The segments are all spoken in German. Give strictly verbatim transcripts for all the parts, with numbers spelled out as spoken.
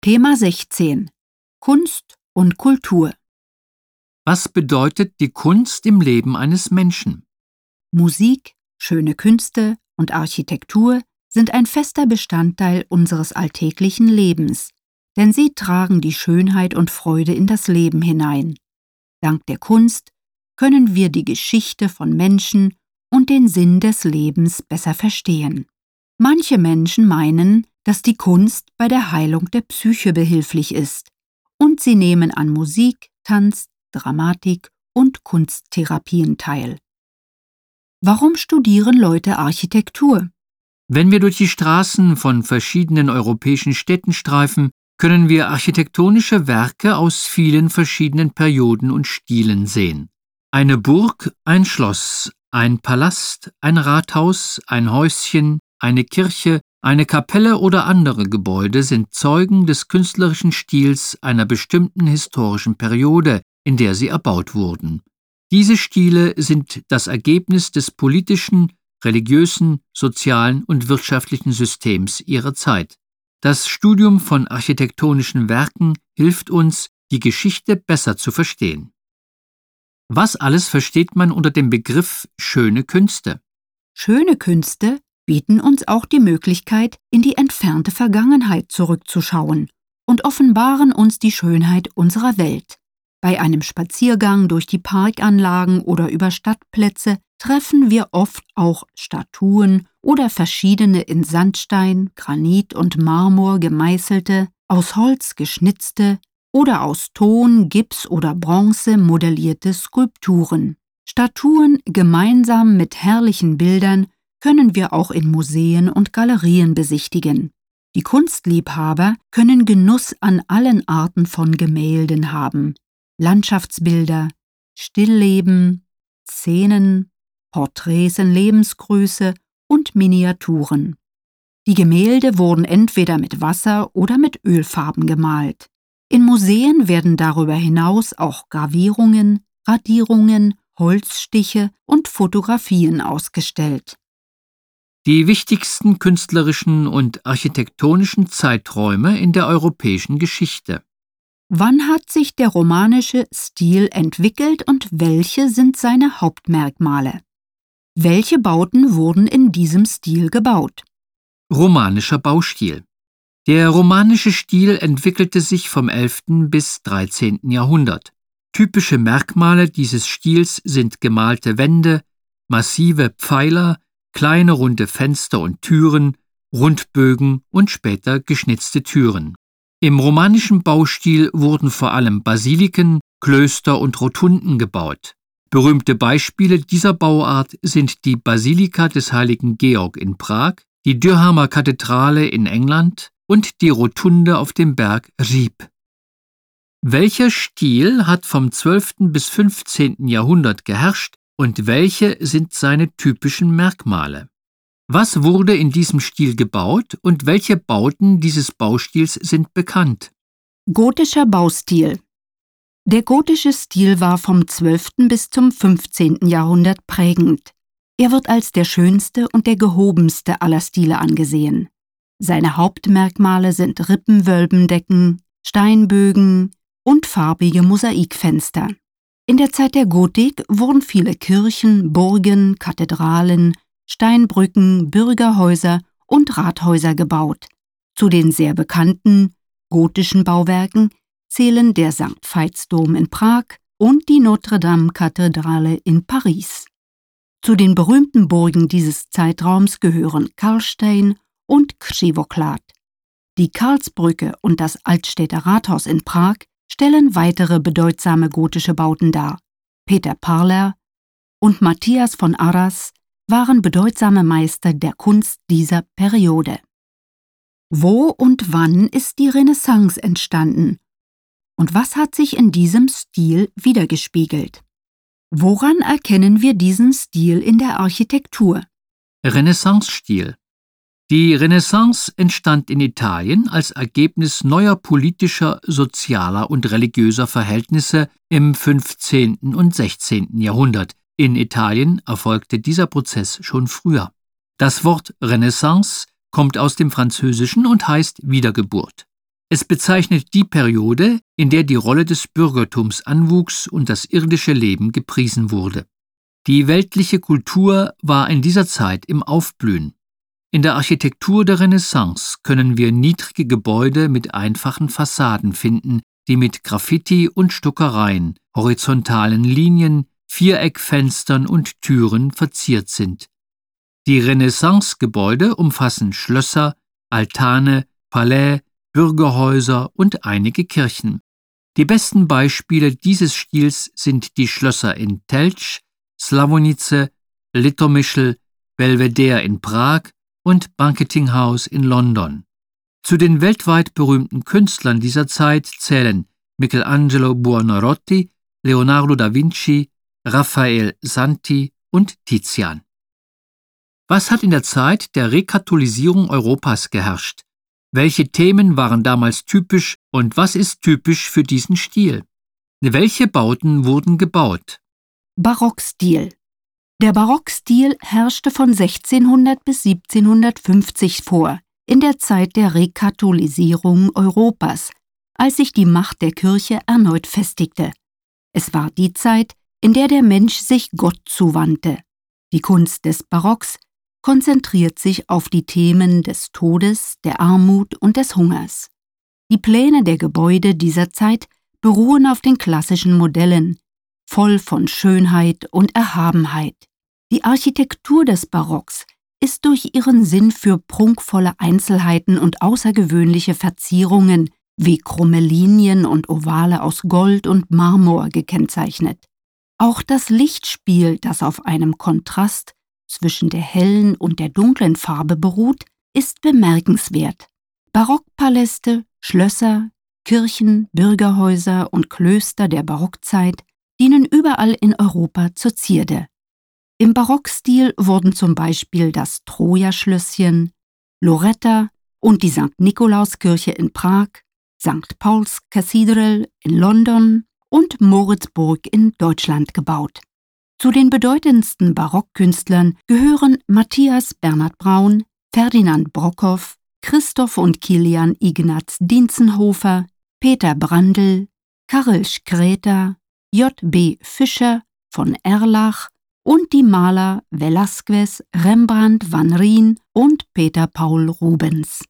Thema sechzehn. Kunst und Kultur. Was bedeutet die Kunst im Leben eines Menschen? Musik, schöne Künste und Architektur sind ein fester Bestandteil unseres alltäglichen Lebens, denn sie tragen die Schönheit und Freude in das Leben hinein. Dank der Kunst können wir die Geschichte von Menschen und den Sinn des Lebens besser verstehen. Manche Menschen meinen, dass die Kunst bei der Heilung der Psyche behilflich ist, und sie nehmen an Musik, Tanz, Dramatik und Kunsttherapien teil. Warum studieren Leute Architektur? Wenn wir durch die Straßen von verschiedenen europäischen Städten streifen, können wir architektonische Werke aus vielen verschiedenen Perioden und Stilen sehen. Eine Burg, ein Schloss, ein Palast, ein Rathaus, ein Häuschen, eine Kirche, eine Kapelle oder andere Gebäude sind Zeugen des künstlerischen Stils einer bestimmten historischen Periode, in der sie erbaut wurden. Diese Stile sind das Ergebnis des politischen, religiösen, sozialen und wirtschaftlichen Systems ihrer Zeit. Das Studium von architektonischen Werken hilft uns, die Geschichte besser zu verstehen. Was alles versteht man unter dem Begriff schöne Künste? Schöne Künste bieten uns auch die Möglichkeit, in die entfernte Vergangenheit zurückzuschauen und offenbaren uns die Schönheit unserer Welt. Bei einem Spaziergang durch die Parkanlagen oder über Stadtplätze treffen wir oft auch Statuen oder verschiedene in Sandstein, Granit und Marmor gemeißelte, aus Holz geschnitzte oder aus Ton, Gips oder Bronze modellierte Skulpturen. Statuen gemeinsam mit herrlichen Bildern können wir auch in Museen und Galerien besichtigen. Die Kunstliebhaber können Genuss an allen Arten von Gemälden haben: Landschaftsbilder, Stillleben, Szenen, Porträts in Lebensgröße und Miniaturen. Die Gemälde wurden entweder mit Wasser oder mit Ölfarben gemalt. In Museen werden darüber hinaus auch Gravierungen, Radierungen, Holzstiche und Fotografien ausgestellt. Die wichtigsten künstlerischen und architektonischen Zeiträume in der europäischen Geschichte. Wann hat sich der romanische Stil entwickelt und welche sind seine Hauptmerkmale? Welche Bauten wurden in diesem Stil gebaut? Romanischer Baustil. Der romanische Stil entwickelte sich vom elften bis dreizehnten Jahrhundert. Typische Merkmale dieses Stils sind gemalte Wände, massive Pfeiler, kleine runde Fenster und Türen, Rundbögen und später geschnitzte Türen. Im romanischen Baustil wurden vor allem Basiliken, Klöster und Rotunden gebaut. Berühmte Beispiele dieser Bauart sind die Basilika des heiligen Georg in Prag, die Dürrhamer Kathedrale in England und die Rotunde auf dem Berg Rieb. Welcher Stil hat vom zwölften bis fünfzehnten Jahrhundert geherrscht und welche sind seine typischen Merkmale? Was wurde in diesem Stil gebaut und welche Bauten dieses Baustils sind bekannt? Gotischer Baustil. Der gotische Stil war vom zwölften bis zum fünfzehnten Jahrhundert prägend. Er wird als der schönste und der gehobenste aller Stile angesehen. Seine Hauptmerkmale sind Rippenwölbendecken, Steinbögen und farbige Mosaikfenster. In der Zeit der Gotik wurden viele Kirchen, Burgen, Kathedralen, Steinbrücken, Bürgerhäuser und Rathäuser gebaut. Zu den sehr bekannten gotischen Bauwerken zählen der Sankt Veits-Dom in Prag und die Notre-Dame-Kathedrale in Paris. Zu den berühmten Burgen dieses Zeitraums gehören Karlstein und Křivoklát. Die Karlsbrücke und das Altstädter Rathaus in Prag stellen weitere bedeutsame gotische Bauten dar. Peter Parler und Matthias von Arras waren bedeutsame Meister der Kunst dieser Periode. Wo und wann ist die Renaissance entstanden? Und was hat sich in diesem Stil widergespiegelt? Woran erkennen wir diesen Stil in der Architektur? Renaissance-Stil. Die Renaissance entstand in Italien als Ergebnis neuer politischer, sozialer und religiöser Verhältnisse im fünfzehnten und sechzehnten Jahrhundert. In Italien erfolgte dieser Prozess schon früher. Das Wort Renaissance kommt aus dem Französischen und heißt Wiedergeburt. Es bezeichnet die Periode, in der die Rolle des Bürgertums anwuchs und das irdische Leben gepriesen wurde. Die weltliche Kultur war in dieser Zeit im Aufblühen. In der Architektur der Renaissance können wir niedrige Gebäude mit einfachen Fassaden finden, die mit Graffiti und Stuckereien, horizontalen Linien, Viereckfenstern und Türen verziert sind. Die Renaissance-Gebäude umfassen Schlösser, Altane, Palais, Bürgerhäuser und einige Kirchen. Die besten Beispiele dieses Stils sind die Schlösser in Telč, Slavonice, Litomyšl, Belvedere in Prag und Banqueting House in London. Zu den weltweit berühmten Künstlern dieser Zeit zählen Michelangelo Buonarroti, Leonardo da Vinci, Raphael Santi und Tizian. Was hat in der Zeit der Rekatholisierung Europas geherrscht? Welche Themen waren damals typisch und was ist typisch für diesen Stil? Welche Bauten wurden gebaut? Barockstil. Der Barockstil herrschte von sechzehnhundert bis siebzehnhundertfünfzig vor, in der Zeit der Rekatholisierung Europas, als sich die Macht der Kirche erneut festigte. Es war die Zeit, in der der Mensch sich Gott zuwandte. Die Kunst des Barocks konzentriert sich auf die Themen des Todes, der Armut und des Hungers. Die Pläne der Gebäude dieser Zeit beruhen auf den klassischen Modellen, voll von Schönheit und Erhabenheit. Die Architektur des Barocks ist durch ihren Sinn für prunkvolle Einzelheiten und außergewöhnliche Verzierungen wie krumme Linien und Ovale aus Gold und Marmor gekennzeichnet. Auch das Lichtspiel, das auf einem Kontrast zwischen der hellen und der dunklen Farbe beruht, ist bemerkenswert. Barockpaläste, Schlösser, Kirchen, Bürgerhäuser und Klöster der Barockzeit dienen überall in Europa zur Zierde. Im Barockstil wurden zum Beispiel das Troja-Schlösschen, Loretta und die Sankt Nikolauskirche in Prag, Sankt Paul's Cathedral in London und Moritzburg in Deutschland gebaut. Zu den bedeutendsten Barockkünstlern gehören Matthias Bernhard Braun, Ferdinand Brockhoff, Christoph und Kilian Ignaz Dientzenhofer, Peter Brandl, Karel Škréta, J B Fischer von Erlach und die Maler Velázquez, Rembrandt, Van Rijn und Peter Paul Rubens.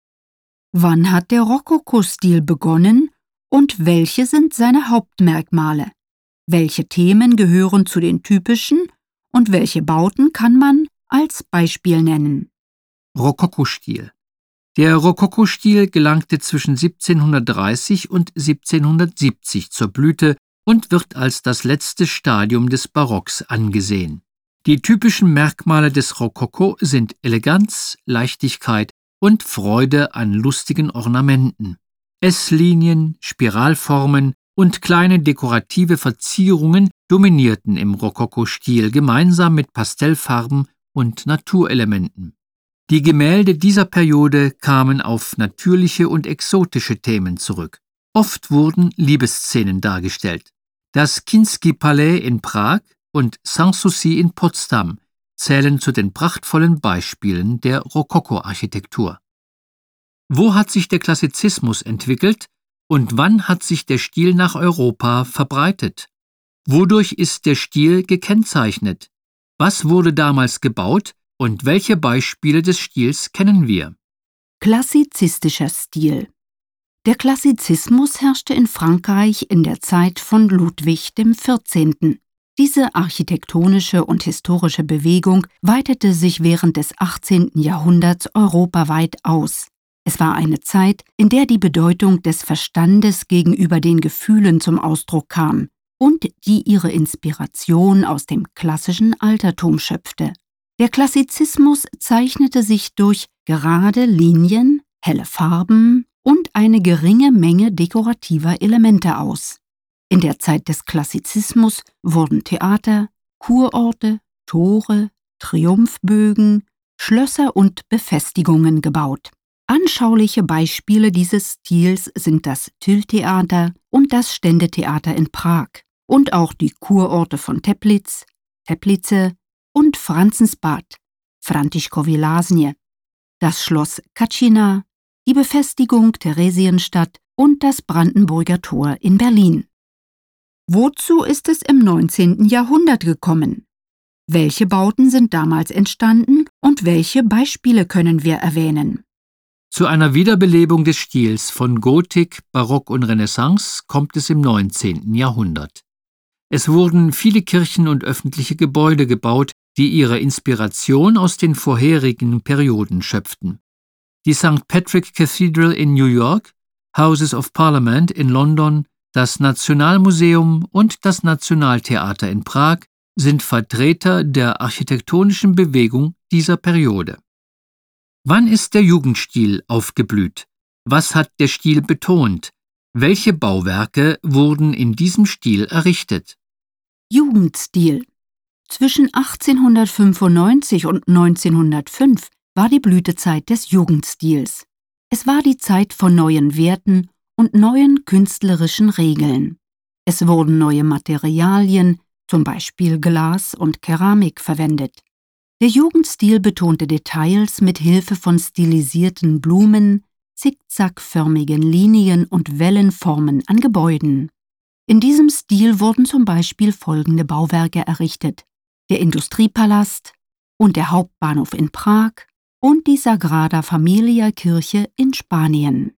Wann hat der Rokokostil begonnen und welche sind seine Hauptmerkmale? Welche Themen gehören zu den typischen und welche Bauten kann man als Beispiel nennen? Rokokostil. Der Rokokostil gelangte zwischen siebzehnhundertdreißig und siebzehnhundertsiebzig zur Blüte und wird als das letzte Stadium des Barocks angesehen. Die typischen Merkmale des Rokoko sind Eleganz, Leichtigkeit und Freude an lustigen Ornamenten. S-Linien, Spiralformen und kleine dekorative Verzierungen dominierten im Rokoko-Stil gemeinsam mit Pastellfarben und Naturelementen. Die Gemälde dieser Periode kamen auf natürliche und exotische Themen zurück. Oft wurden Liebesszenen dargestellt. Das Kinski-Palais in Prag und Sanssouci in Potsdam zählen zu den prachtvollen Beispielen der Rokoko-Architektur. Wo hat sich der Klassizismus entwickelt und wann hat sich der Stil nach Europa verbreitet? Wodurch ist der Stil gekennzeichnet? Was wurde damals gebaut und welche Beispiele des Stils kennen wir? Klassizistischer Stil. Der Klassizismus herrschte in Frankreich in der Zeit von Ludwig dem vierzehnten. Diese architektonische und historische Bewegung weitete sich während des achtzehnten Jahrhunderts europaweit aus. Es war eine Zeit, in der die Bedeutung des Verstandes gegenüber den Gefühlen zum Ausdruck kam und die ihre Inspiration aus dem klassischen Altertum schöpfte. Der Klassizismus zeichnete sich durch gerade Linien, helle Farben und eine geringe Menge dekorativer Elemente aus. In der Zeit des Klassizismus wurden Theater, Kurorte, Tore, Triumphbögen, Schlösser und Befestigungen gebaut. Anschauliche Beispiele dieses Stils sind das Tyll-Theater und das Ständetheater in Prag und auch die Kurorte von Teplitz, Teplice und Franzensbad, Františkovi Lázně, das Schloss Kačina, die Befestigung Theresienstadt und das Brandenburger Tor in Berlin. Wozu ist es im neunzehnten Jahrhundert gekommen? Welche Bauten sind damals entstanden und welche Beispiele können wir erwähnen? Zu einer Wiederbelebung des Stils von Gotik, Barock und Renaissance kommt es im neunzehnten Jahrhundert. Es wurden viele Kirchen und öffentliche Gebäude gebaut, die ihre Inspiration aus den vorherigen Perioden schöpften. Die Sankt Patrick Cathedral in New York, Houses of Parliament in London, das Nationalmuseum und das Nationaltheater in Prag sind Vertreter der architektonischen Bewegung dieser Periode. Wann ist der Jugendstil aufgeblüht? Was hat der Stil betont? Welche Bauwerke wurden in diesem Stil errichtet? Jugendstil. Zwischen achtzehnhundertfünfundneunzig und neunzehnhundertfünf war die Blütezeit des Jugendstils. Es war die Zeit von neuen Werten und neuen künstlerischen Regeln. Es wurden neue Materialien, zum Beispiel Glas und Keramik, verwendet. Der Jugendstil betonte Details mit Hilfe von stilisierten Blumen, zickzackförmigen Linien und Wellenformen an Gebäuden. In diesem Stil wurden zum Beispiel folgende Bauwerke errichtet: der Industriepalast und der Hauptbahnhof in Prag und die Sagrada Familia Kirche in Spanien.